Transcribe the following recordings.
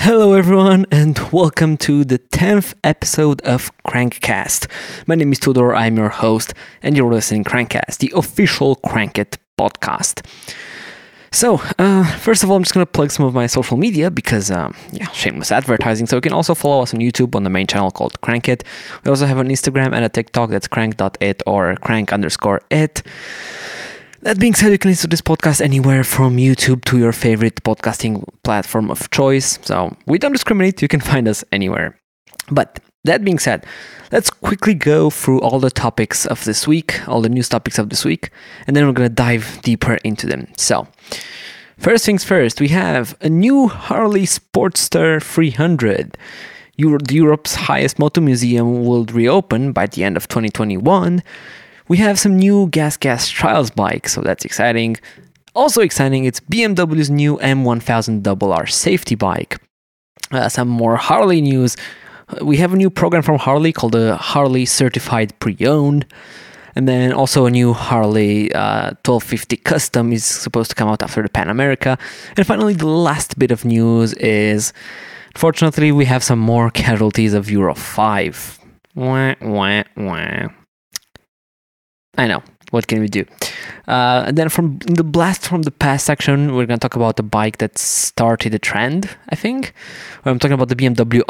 Hello, everyone, and welcome to the 10th episode of Crankcast. My name is Tudor, I'm your host, and you're listening to Crankcast, the official Crankit podcast. So, first of all, I'm just going to plug some of my social media because, shameless advertising. So you can also follow us on YouTube on the main channel called Crankit. We also have an Instagram and a TikTok that's crank.it or crank_it. That being said, you can listen to this podcast anywhere from YouTube to your favorite podcasting platform of choice. So we don't discriminate. You can find us anywhere. But that being said, let's quickly go through all the topics of this week, all the news topics of this week, and then we're going to dive deeper into them. So first things first, we have a new Harley Sportster 300. Europe's highest motor museum will reopen by the end of 2021. We have some new gas trials bikes, so that's exciting. Also exciting, it's BMW's new M1000RR safety bike. Some more Harley news. We have a new program from Harley called the Harley Certified Pre-Owned. And then also a new Harley 1250 Custom is supposed to come out after the Pan America. And finally, the last bit of news is, unfortunately, we have some more casualties of Euro 5. Wah, wah, wah. I know. What can we do? And then from the blast from the past section, we're going to talk about the bike that started the trend, I think. I'm talking about the BMW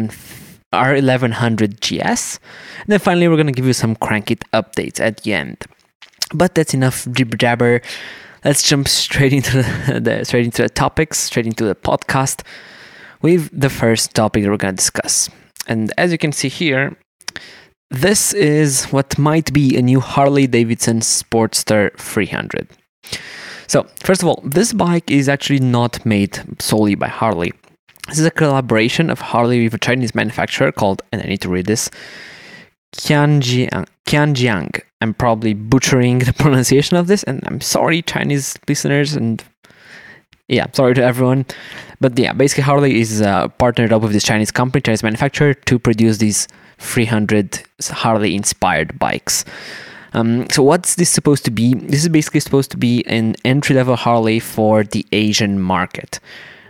R1100 GS. And then finally, we're going to give you some Crankit updates at the end. But that's enough jibber jabber. Let's jump straight into the topics, straight into the podcast with the first topic that we're going to discuss. And as you can see here, this is what might be a new Harley-Davidson Sportster 300. So, first of all, this bike is actually not made solely by Harley. This is a collaboration of Harley with a Chinese manufacturer called, and I need to read this, Qianjiang. I'm probably butchering the pronunciation of this, and I'm sorry, Chinese listeners, and sorry to everyone. But basically Harley is partnered up with this Chinese company, Chinese manufacturer, to produce these 300 Harley-inspired bikes. So what's this supposed to be? This is basically supposed to be an entry-level Harley for the Asian market.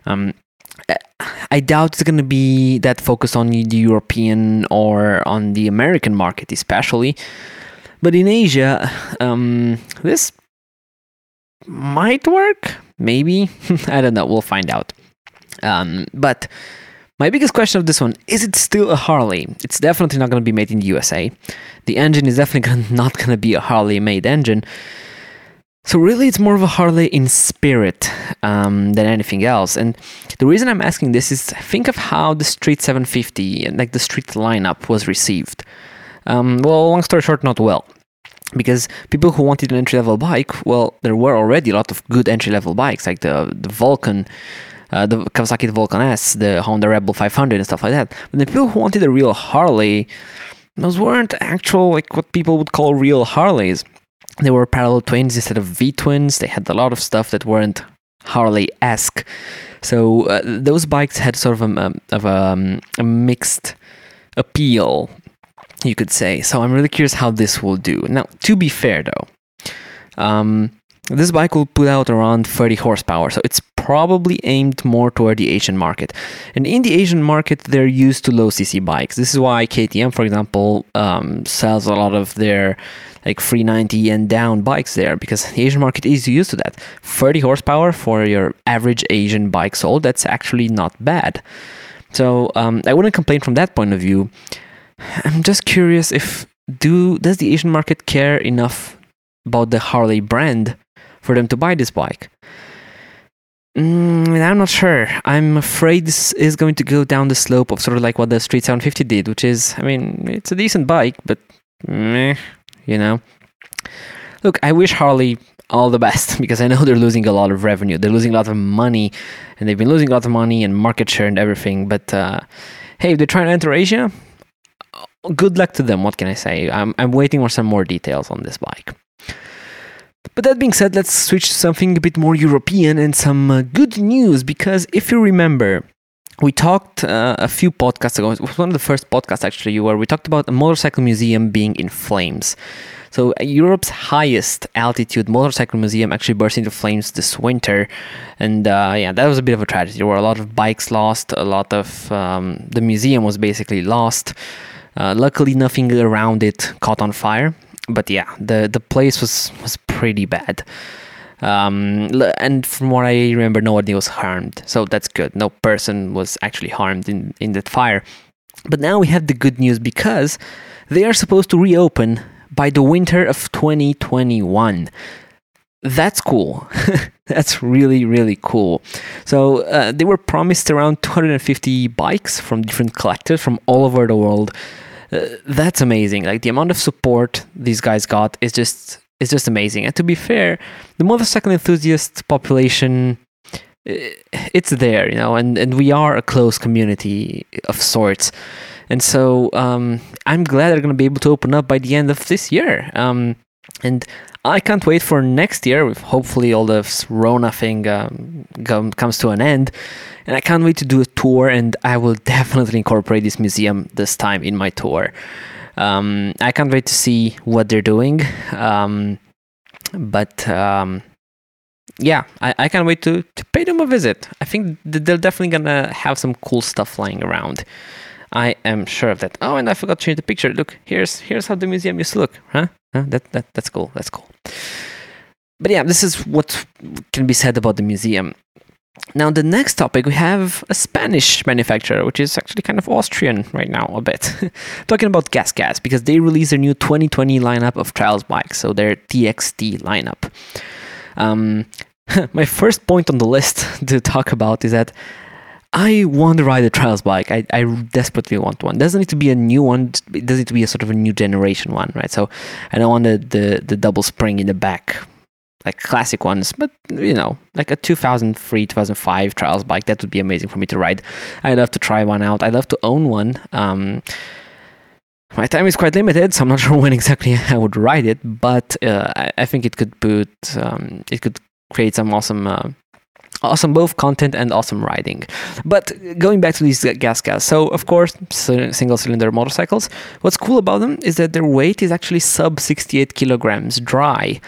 I doubt it's going to be that focused on the European or on the American market especially. But in Asia, this might work. Maybe. I don't know. We'll find out. But my biggest question of this one, is it still a Harley? It's definitely not going to be made in the USA. The engine is definitely not going to be a Harley-made engine. So really, it's more of a Harley in spirit than anything else. And the reason I'm asking this is think of how the Street 750, like the Street lineup, was received. Long story short, not well. Because people who wanted an entry-level bike, well, there were already a lot of good entry-level bikes, like the Vulcan, the Kawasaki Vulcan S, the Honda Rebel 500 and stuff like that. But the people who wanted a real Harley, those weren't actual, like what people would call real Harleys. They were parallel twins instead of V-twins. They had a lot of stuff that weren't Harley-esque. So those bikes had sort of a mixed appeal, you could say. So I'm really curious how this will do. Now, to be fair though, this bike will put out around 30 horsepower, so it's probably aimed more toward the Asian market. And in the Asian market, they're used to low cc bikes. This is why KTM, for example, sells a lot of their like 390 and down bikes there, because the Asian market is used to that. 30 horsepower for your average Asian bike sold, that's actually not bad. So I wouldn't complain from that point of view. I'm just curious does the Asian market care enough about the Harley brand for them to buy this bike? I'm not sure. I'm afraid this is going to go down the slope of sort of like what the Street 750 did, which is, I mean, it's a decent bike, but meh, you know. Look, I wish Harley all the best because I know they're losing a lot of revenue. They're losing a lot of money, and they've been losing a lot of money and market share and everything. But hey, if they're trying to enter Asia, good luck to them. What can I say? I'm waiting for some more details on this bike. But that being said, let's switch to something a bit more European and some good news, because if you remember, we talked a few podcasts ago. It was one of the first podcasts actually, where we talked about a motorcycle museum being in flames. So Europe's highest altitude motorcycle museum actually burst into flames this winter, and that was a bit of a tragedy. There were a lot of bikes lost, a lot of the museum was basically lost. Luckily, nothing around it caught on fire, but yeah, the place was pretty bad. And from what I remember, nobody was harmed, so that's good. No person was actually harmed in that fire. But now we have the good news, because they are supposed to reopen by the winter of 2021. That's cool. That's really, really cool. So they were promised around 250 bikes from different collectors from all over the world. That's amazing. Like, the amount of support these guys got is just amazing. And to be fair, the motorcycle enthusiast population, it's there, and we are a close community of sorts. And so I'm glad they're going to be able to open up by the end of this year. And I can't wait for next year, with hopefully all the Rona thing comes to an end. And I can't wait to do a tour, and I will definitely incorporate this museum this time in my tour. I can't wait to see what they're doing. I can't wait to pay them a visit. I think they're definitely going to have some cool stuff lying around. I am sure of that. Oh, and I forgot to change the picture. Look, here's how the museum used to look. That's cool. That's cool. But yeah, this is what can be said about the museum. Now, the next topic, we have a Spanish manufacturer, which is actually kind of Austrian right now, a bit. Talking about GasGas, because they released their new 2020 lineup of trials bikes, so their TXT lineup. My first point on the list to talk about is that I want to ride a trials bike. I desperately want one. It doesn't need to be a new one. It doesn't need to be a sort of a new generation one, right? So I don't want the double spring in the back, like classic ones, but like a 2003, 2005 trials bike. That would be amazing for me to ride. I'd love to try one out. I'd love to own one. My time is quite limited, so I'm not sure when exactly I would ride it, but I think it could create some awesome both content and awesome riding. But going back to these GasGas, so of course, single cylinder motorcycles, what's cool about them is that their weight is actually sub 68 kilograms dry.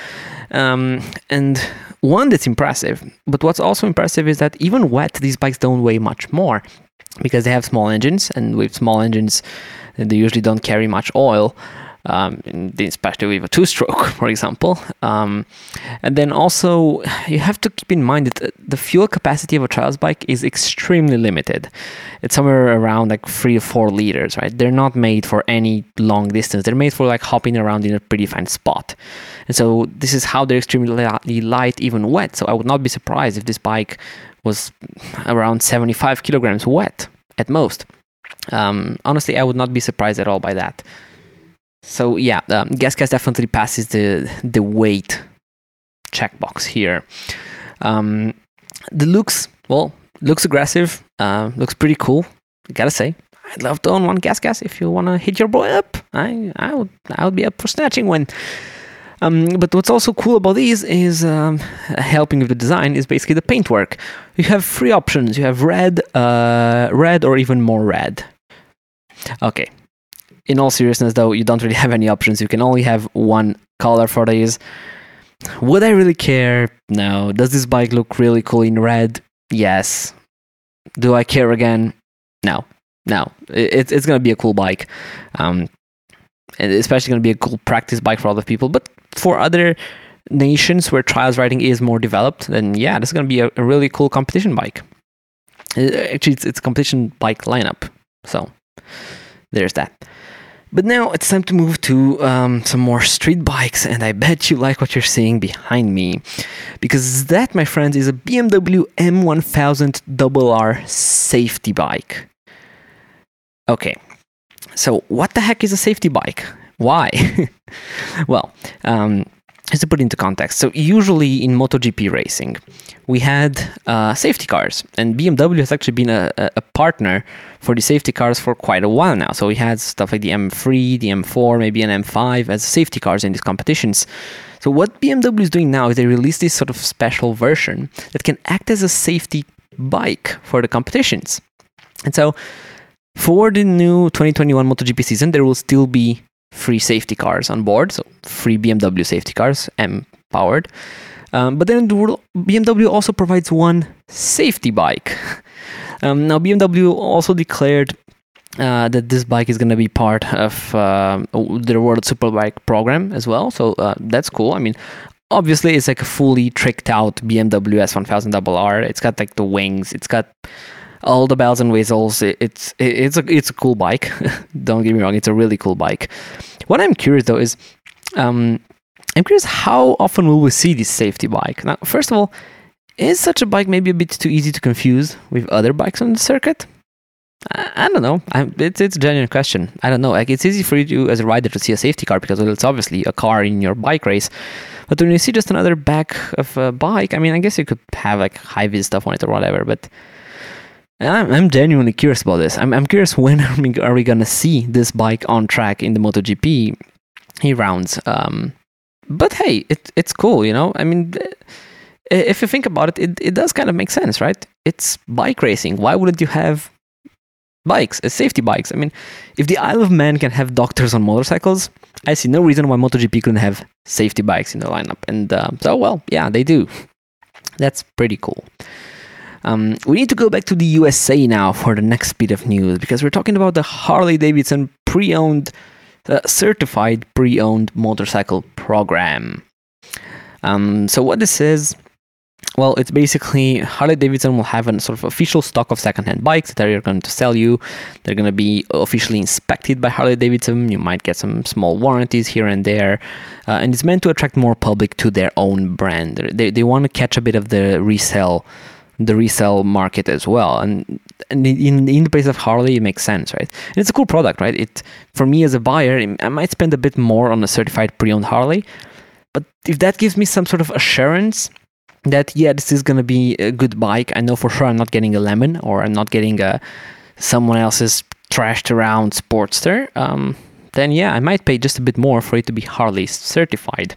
And one, that's impressive, but what's also impressive is that even wet, these bikes don't weigh much more, because they have small engines, and with small engines, they usually don't carry much oil. Especially with a two-stroke, for example. And then also, you have to keep in mind that the fuel capacity of a trials bike is extremely limited. It's somewhere around like 3 to 4 liters, right? They're not made for any long distance. They're made for like hopping around in a predefined spot. And so this is how they're extremely light, even wet. So I would not be surprised if this bike was around 75 kilograms wet at most. Honestly, I would not be surprised at all by that. So yeah, GasGas definitely passes the weight checkbox here. The looks aggressive, looks pretty cool. I gotta say, I'd love to own one GasGas. If you wanna hit your boy up, I would be up for snatching one. But what's also cool about these is helping with the design is basically the paintwork. You have 3 options. You have red, or even more red. Okay. In all seriousness, though, you don't really have any options. You can only have one color for these. Would I really care? No. Does this bike look really cool in red? Yes. Do I care again? No. It's going to be a cool bike. And especially going to be a cool practice bike for other people. But for other nations where trials riding is more developed, then yeah, this is going to be a really cool competition bike. Actually, it's a competition bike lineup. So there's that. But now it's time to move to some more street bikes, and I bet you like what you're seeing behind me. Because that, my friends, is a BMW M1000RR safety bike. Okay, so what the heck is a safety bike? Why? Well, just to put it into context, so usually in MotoGP racing, we had safety cars, and BMW has actually been a partner for the safety cars for quite a while now. So we had stuff like the M3, the M4, maybe an M5 as safety cars in these competitions. So what BMW is doing now is they release this sort of special version that can act as a safety bike for the competitions. And so for the new 2021 MotoGP season, there will still be free safety cars on board, so free BMW safety cars, M-powered. But then BMW also provides one safety bike. Now, BMW also declared that this bike is going to be part of their World Superbike program as well. So that's cool. I mean, obviously, it's like a fully tricked out BMW S1000RR. It's got like the wings. It's got all the bells and whistles. It's a cool bike. Don't get me wrong. It's a really cool bike. What I'm curious though is, I'm curious how often will we see this safety bike? Now, first of all, is such a bike maybe a bit too easy to confuse with other bikes on the circuit? I don't know. It's a genuine question. I don't know. Like, it's easy for you as a rider to see a safety car because it's obviously a car in your bike race. But when you see just another back of a bike, I mean, I guess you could have like high vis stuff on it or whatever. But I'm genuinely curious about this. I'm curious, when are we gonna see this bike on track in the MotoGP rounds? But hey, it's cool, you know. I mean, if you think about it, it does kind of make sense, right? It's bike racing. Why wouldn't you have bikes, safety bikes? I mean, if the Isle of Man can have doctors on motorcycles, I see no reason why MotoGP couldn't have safety bikes in the lineup. And so, well, yeah, they do. That's pretty cool. We need to go back to the USA now for the next bit of news, because we're talking about the Harley-Davidson pre-owned, certified pre-owned motorcycle program. So what this is, well, it's basically Harley-Davidson will have a sort of official stock of secondhand bikes that they're going to sell you. They're going to be officially inspected by Harley-Davidson. You might get some small warranties here and there. And it's meant to attract more public to their own brand. They want to catch a bit of the resale market as well. And in the place of Harley, it makes sense, right? And it's a cool product, right? It, for me as a buyer, I might spend a bit more on a certified pre-owned Harley. But if that gives me some sort of assurance that, yeah, this is going to be a good bike, I know for sure I'm not getting a Lemon, or I'm not getting someone else's trashed around Sportster, then yeah, I might pay just a bit more for it to be Harley certified.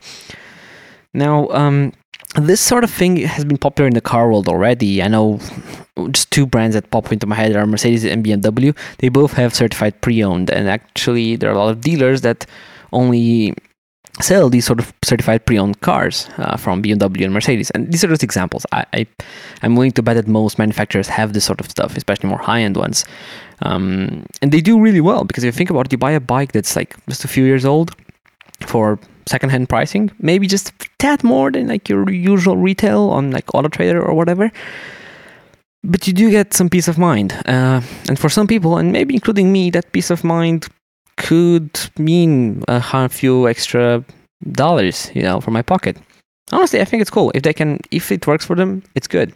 Now, this sort of thing has been popular in the car world already. I know just two brands that pop into my head are Mercedes and BMW. They both have certified pre-owned, and actually there are a lot of dealers that only sell these sort of certified pre-owned cars from BMW and Mercedes. And these are just examples. I'm willing to bet that most manufacturers have this sort of stuff, especially more high-end ones. And they do really well, because if you think about it, you buy a bike that's like just a few years old for secondhand pricing, maybe just a tad more than like your usual retail on like AutoTrader or whatever. But you do get some peace of mind. And for some people, and maybe including me, that peace of mind could mean a few extra dollars, you know, for my pocket. Honestly, I think it's cool. If it works for them, it's good.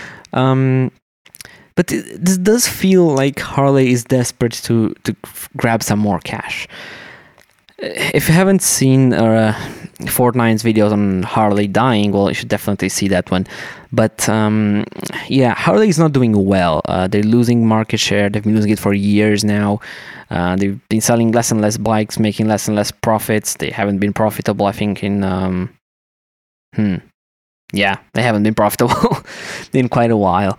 But this does feel like Harley is desperate to grab some more cash. If you haven't seen Fortnine's videos on Harley dying, well, you should definitely see that one. But yeah, Harley is not doing well. They're losing market share. They've been losing it for years now. They've been selling less and less bikes, making less and less profits. They haven't been profitable, I think, yeah, they haven't been profitable in quite a while.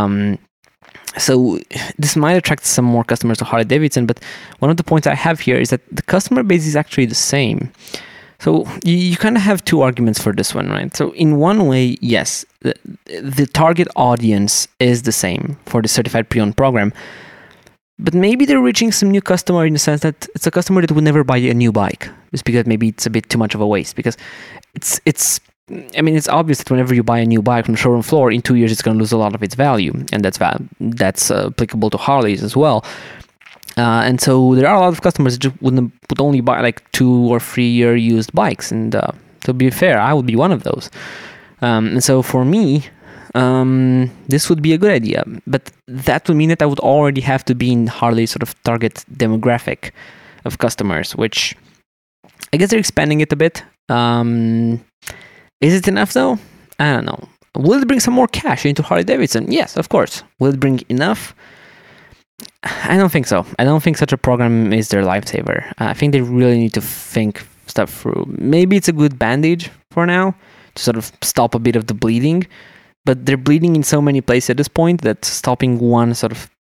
So this might attract some more customers to Harley-Davidson, but one of the points I have here is that the customer base is actually the same. So you kind of have two arguments for this one, right? So in one way, yes, the target audience is the same for the certified pre-owned program, but maybe they're reaching some new customer in the sense that it's a customer that would never buy a new bike, just because maybe it's a bit too much of a waste. Because it's obvious that whenever you buy a new bike from the showroom floor, in 2 years it's going to lose a lot of its value, and that's applicable to Harleys as well. And so there are a lot of customers that would only buy like 2 or 3 year used bikes, and to be fair, I would be one of those. And so for me, this would be a good idea, but that would mean that I would already have to be in Harley's sort of target demographic of customers, which I guess they're expanding it a bit. Is it enough though? I don't know. Will it bring some more cash into Harley-Davidson? Yes, of course. Will it bring enough? I don't think so. I don't think such a program is their lifesaver. I think they really need to think stuff through. Maybe it's a good bandage for now to sort of stop a bit of the bleeding, but they're bleeding in so many places at this point that stopping one sort of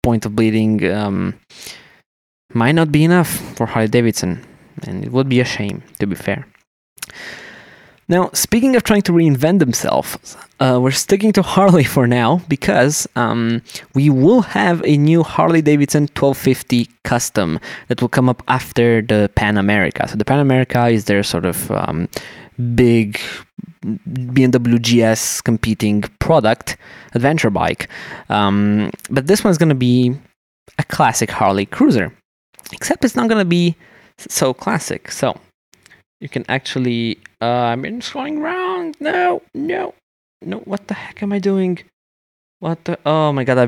point of bleeding might not be enough for Harley Davidson, and it would be a shame, to be fair. Now, speaking of trying to reinvent themselves, we're sticking to Harley for now because we will have a new Harley Davidson 1250 Custom that will come up after the Pan America. So the Pan America is their sort of big BMW GS competing product, adventure bike. But this one's going to be a classic Harley cruiser, except it's not going to be so classic. So you can actually, I've been scrolling around. No. What the heck am I doing? Oh my God,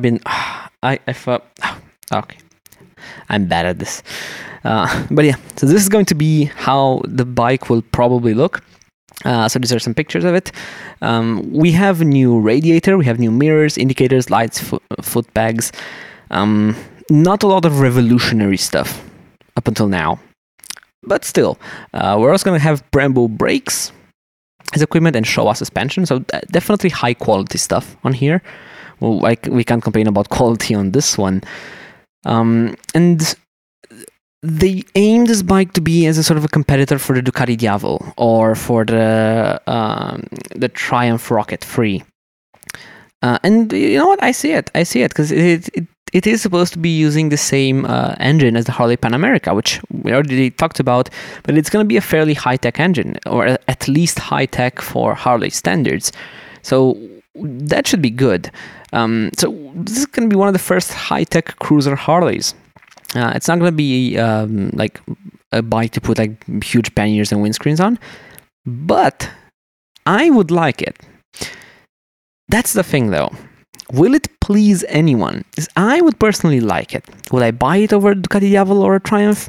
okay. I'm bad at this. But yeah, so this is going to be how the bike will probably look. So these are some pictures of it. We have a new radiator, we have new mirrors, indicators, lights, foot pegs. Not a lot of revolutionary stuff up until now. But still, we're also going to have Brembo brakes as equipment and Showa suspension. So definitely high quality stuff on here. Well, we can't complain about quality on this one. And they aim this bike to be as a sort of a competitor for the Ducati Diavol or for the Triumph Rocket Free. And you know what? I see it because it is supposed to be using the same engine as the Harley Pan America, which we already talked about, but it's going to be a fairly high-tech engine, or at least high-tech for Harley standards. So that should be good. So this is going to be one of the first high-tech cruiser Harleys. It's not going to be like a bike to put like huge panniers and windscreens on, but I would like it. That's the thing, though. Will it please anyone? Because I would personally like it. Would I buy it over a Ducati Diavol or a Triumph?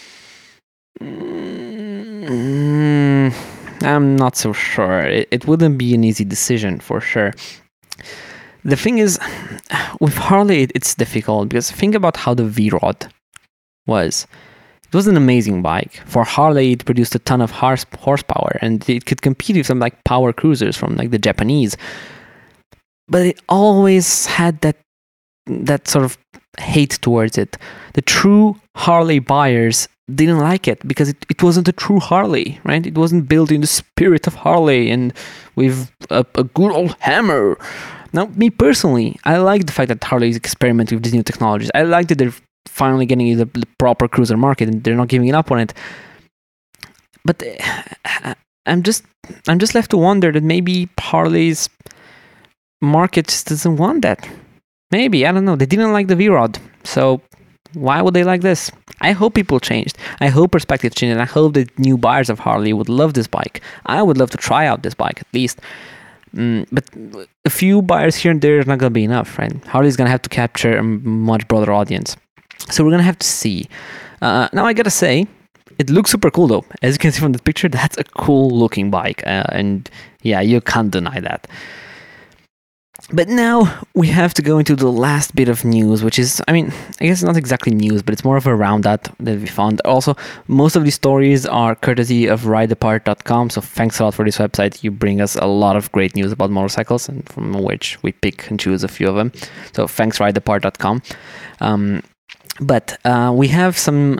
I'm not so sure. It wouldn't be an easy decision for sure. The thing is, with Harley, it's difficult because think about how the V-Rod was. It was an amazing bike. For Harley, it produced a ton of horsepower, and it could compete with some like power cruisers from like the Japanese. But it always had that sort of hate towards it. The true Harley buyers didn't like it because it wasn't a true Harley, right? It wasn't built in the spirit of Harley and with a good old hammer. Now, me personally, I like the fact that Harley is experimenting with these new technologies. I like that they're finally getting the proper cruiser market and they're not giving up on it. But I'm just left to wonder that maybe Harley's market just doesn't want that. Maybe, I don't know. They didn't like the V-Rod, so why would they like this? I hope people changed. I hope perspective changed, and I hope that new buyers of Harley would love this bike. I would love to try out this bike at least. But a few buyers here and there is not going to be enough, right? Harley's going to have to capture a much broader audience. So we're going to have to see. Now I got to say, it looks super cool though. As you can see from the picture, that's a cool looking bike. And yeah, you can't deny that. But now we have to go into the last bit of news, which is, I mean, I guess it's not exactly news, but it's more of a roundup that we found. Also, most of these stories are courtesy of rideapart.com, so thanks a lot for this website. You bring us a lot of great news about motorcycles, and from which we pick and choose a few of them. So thanks, rideapart.com. But we have some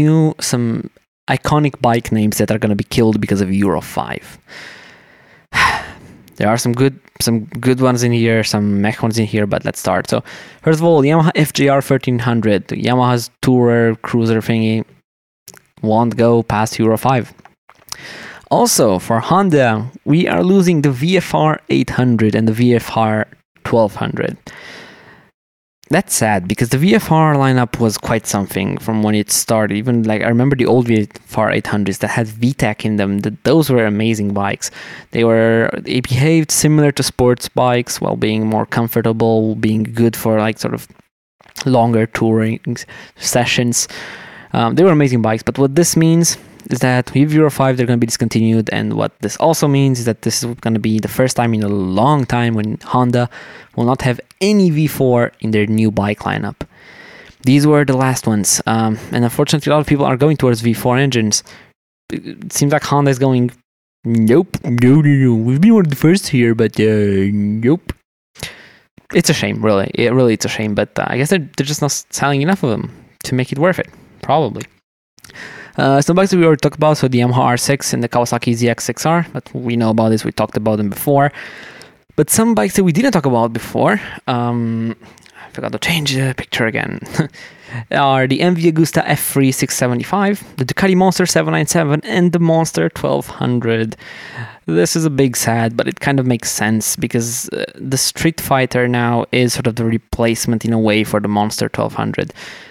iconic bike names that are going to be killed because of Euro 5. There are some good ones in here, some mech ones in here, but let's start. So first of all, Yamaha FJR 1300, Yamaha's tourer cruiser thingy, won't go past Euro 5. Also, for Honda, we are losing the VFR 800 and the VFR 1200. That's sad because the VFR lineup was quite something from when it started. Even like I remember the old VFR 800s that had VTEC in them. Those were amazing bikes. They behaved similar to sports bikes while being more comfortable, being good for like sort of longer touring sessions. They were amazing bikes. But what this means is that with Euro 5 they're going to be discontinued, and what this also means is that this is going to be the first time in a long time when Honda will not have any V4 in their new bike lineup. These were the last ones, and unfortunately a lot of people are going towards V4 engines. It seems like Honda is going, nope, no, we've been one of the first here, but nope. It's a shame, really. It's a shame. But I guess they're just not selling enough of them to make it worth it. Probably. Some bikes that we already talked about, so the Yamaha R6 and the Kawasaki ZX6R, but we know about this, we talked about them before. But some bikes that we didn't talk about before, I forgot to change the picture again, are the MV Agusta F3 675, the Ducati Monster 797, and the Monster 1200. This is a big sad, but it kind of makes sense because the Street Fighter now is sort of the replacement in a way for the Monster 1200.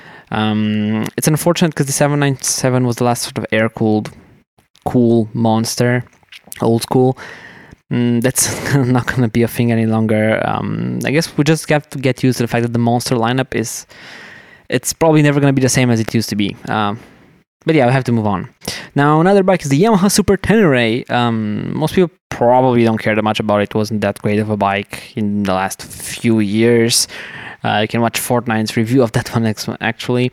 It's unfortunate because the 797 was the last sort of air-cooled, cool Monster, old school. That's not going to be a thing any longer. I guess we just have to get used to the fact that the Monster lineup it's probably never going to be the same as it used to be. But yeah, we have to move on. Now, another bike is the Yamaha Super Tenere. Most people probably don't care that much about it. It wasn't that great of a bike in the last few years. You can watch Fortnite's review of that one actually.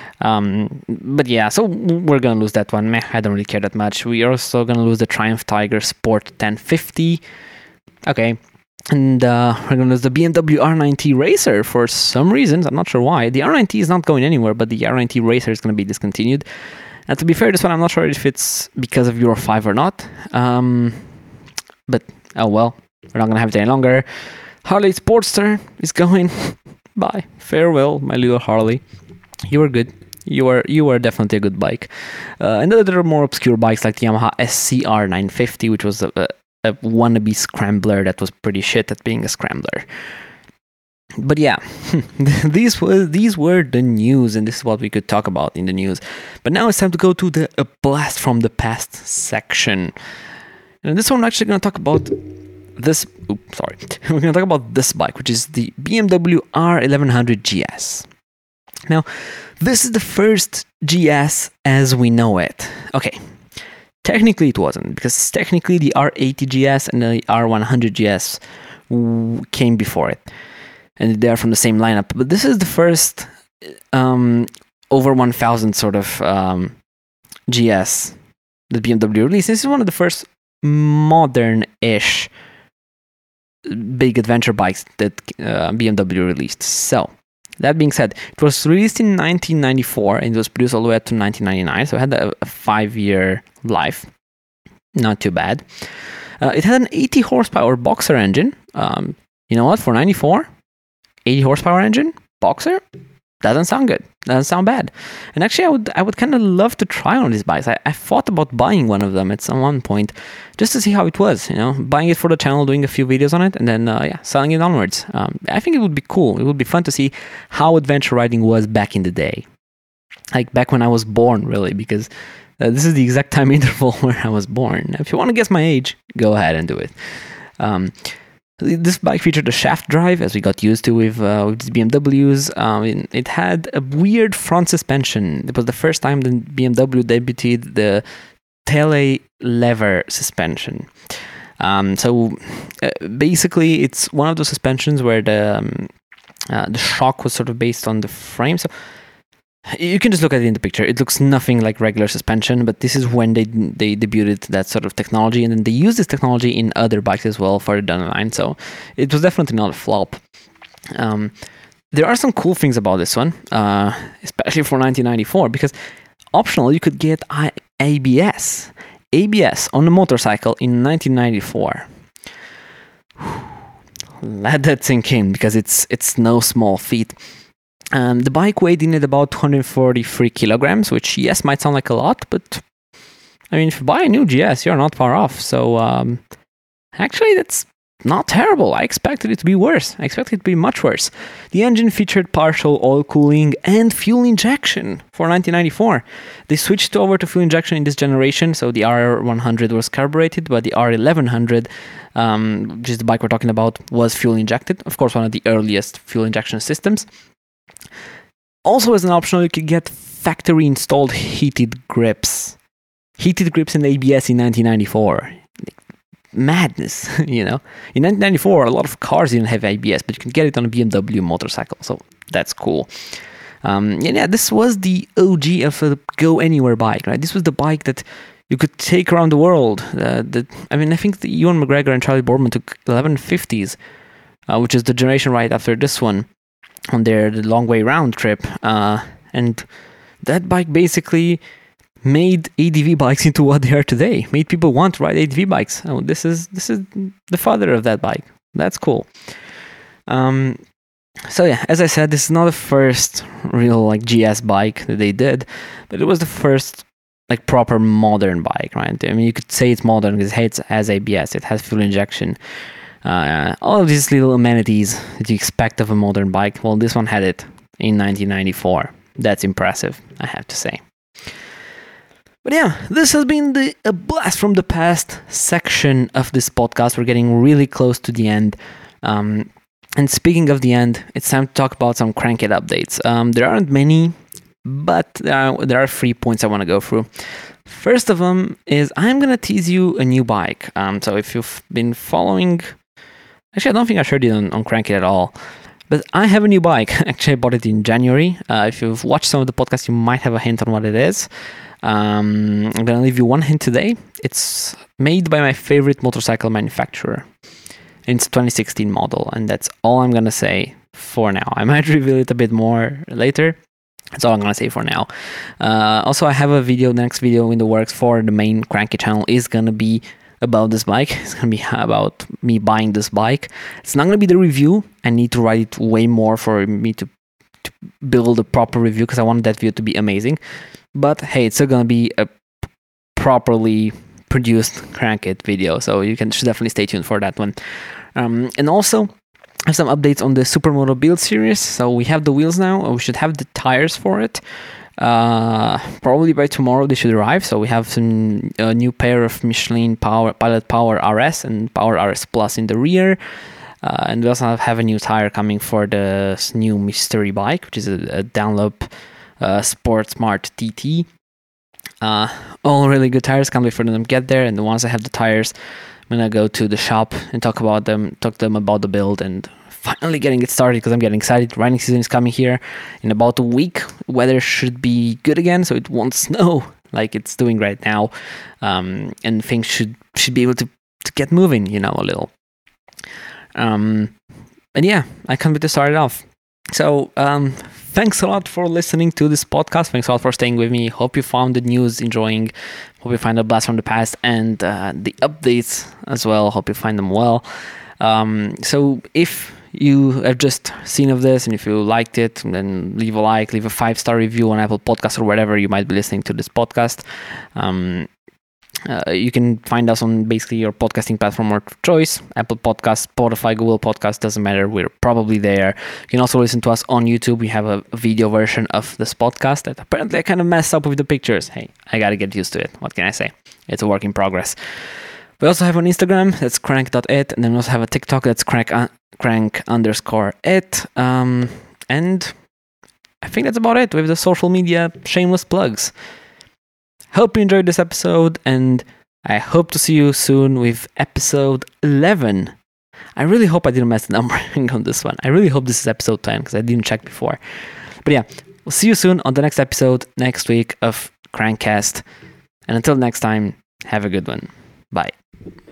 But yeah, so we're going to lose that one. Meh, I don't really care that much. We are also going to lose the Triumph Tiger Sport 1050. Okay. And we're going to lose the BMW R90 Racer for some reasons. I'm not sure why. The R90 is not going anywhere, but the R90 Racer is going to be discontinued. And to be fair, this one I'm not sure if it's because of Euro 5 or not. But oh well, we're not going to have it any longer. Harley Sportster is going. Bye. Farewell, my little Harley. You were good. You were definitely a good bike. And there are more obscure bikes like the Yamaha SCR 950, which was a wannabe scrambler that was pretty shit at being a scrambler. But yeah, these were the news, and this is what we could talk about in the news. But now it's time to go to the blast from the past section. And this one we're actually going to talk about this. Sorry, we're going to talk about this bike, which is the BMW R1100 GS. Now, this is the first GS as we know it. Okay, technically it wasn't, because technically the R80 GS and the R100 GS came before it. And they're from the same lineup. But this is the first over 1,000 sort of GS that BMW released. This is one of the first modern-ish big adventure bikes that BMW released. So, that being said, it was released in 1994 and it was produced all the way up to 1999. So it had a 5-year life. Not too bad. It had an 80 horsepower Boxer engine. You know what? For 94, 80 horsepower engine, Boxer, doesn't sound good. Doesn't sound bad. And actually, I would kind of love to try one of these bikes. I thought about buying one of them at some one point, just to see how it was. You know, buying it for the channel, doing a few videos on it, and then selling it onwards. I think it would be cool. It would be fun to see how adventure riding was back in the day, like back when I was born, really, because this is the exact time interval where I was born. If you want to guess my age, go ahead and do it. This bike featured a shaft drive, as we got used to with these BMWs. It had a weird front suspension. It was the first time the BMW debuted the tele lever suspension. So basically, it's one of those suspensions where the shock was sort of based on the frame. So you can just look at it in the picture. It looks nothing like regular suspension, but this is when they debuted that sort of technology, and then they used this technology in other bikes as well further down the line. So it was definitely not a flop. There are some cool things about this one, especially for 1994, because optional, you could get ABS on a motorcycle in 1994. Let that sink in, because it's no small feat. The bike weighed in at about 243 kilograms, which, yes, might sound like a lot, but I mean, if you buy a new GS, you're not far off. So, actually, that's not terrible. I expected it to be worse. I expected it to be much worse. The engine featured partial oil cooling and fuel injection for 1994. They switched over to fuel injection in this generation, so the R100 was carbureted, but the R1100, which is the bike we're talking about, was fuel injected. Of course, one of the earliest fuel injection systems. Also, as an optional, you could get factory installed heated grips. Heated grips in ABS in 1994. Madness, you know. In 1994, a lot of cars didn't have ABS, but you can get it on a BMW motorcycle, so that's cool. Yeah, this was the OG of a go anywhere bike, right? This was the bike that you could take around the world. I think Ewan McGregor and Charlie Boorman took 1150s which is the generation right after this one on the long way round trip. And that bike basically made ADV bikes into what they are today. Made people want to ride ADV bikes. Oh, this is the father of that bike. That's cool. So yeah, as I said, this is not the first real like GS bike that they did, but it was the first like proper modern bike, right? I mean, you could say it's modern because it has ABS, it has fuel injection, all of these little amenities that you expect of a modern bike. Well, this one had it in 1994. That's impressive, I have to say. But yeah, this has been a blast from the past section of this podcast. We're getting really close to the end. And speaking of the end, it's time to talk about some Crankit updates. There aren't many, but there are 3 points I want to go through. First of them is I'm going to tease you a new bike. So if you've been following... Actually, I don't think I shared it on Crankit at all. But I have a new bike. Actually, I bought it in January. If you've watched some of the podcasts, you might have a hint on what it is. I'm going to leave you one hint today. It's made by my favorite motorcycle manufacturer. It's a 2016 model, and that's all I'm going to say for now. I might reveal it a bit more later. That's all I'm going to say for now. Also, I have a video, the next video in the works for the main Crankit channel is going to be about this bike. It's going to be about me buying this bike. It's not going to be the review. I need to write it way more for me to build a proper review because I want that video to be amazing. But hey, it's still going to be a properly produced Crankit video, so you should definitely stay tuned for that one. And also, I have some updates on the Supermoto build series. So we have the wheels now. We should have the tires for it. Probably by tomorrow they should arrive. So we have some new pair of Michelin Pilot Power RS and Power RS Plus in the rear. And we also have a new tire coming for the new mystery bike, which is a Dunlop Sport Smart TT. All really good tires. Can't wait for them to get there. And once I have the tires, I'm gonna go to the shop and talk to them about the build and finally getting it started because I'm getting excited. Riding season is coming here in about a week. Weather should be good again, so it won't snow like it's doing right now, and things should be able to get moving, a little. And yeah, I can't wait to start it off. So thanks a lot for listening to this podcast. Thanks a lot for staying with me. Hope you found the news enjoying. Hope you find a blast from the past and the updates as well. Hope you find them well. So if you have just seen of this and if you liked it, then leave a like, leave a 5-star review on Apple Podcasts or wherever you might be listening to this podcast. You can find us on basically your podcasting platform of choice. Apple Podcasts, Spotify, Google Podcasts, doesn't matter. We're probably there. You can also listen to us on YouTube. We have a video version of this podcast that apparently I kind of messed up with the pictures. Hey, I got to get used to it. What can I say? It's a work in progress. We also have an Instagram, that's crank.it, and then we also have a TikTok, that's crank_it. And I think that's about it with the social media shameless plugs. Hope you enjoyed this episode, and I hope to see you soon with episode 11. I really hope I didn't mess the numbering on this one. I really hope this is episode 10, because I didn't check before. But yeah, we'll see you soon on the next episode next week of Crankcast. And until next time, have a good one. Bye.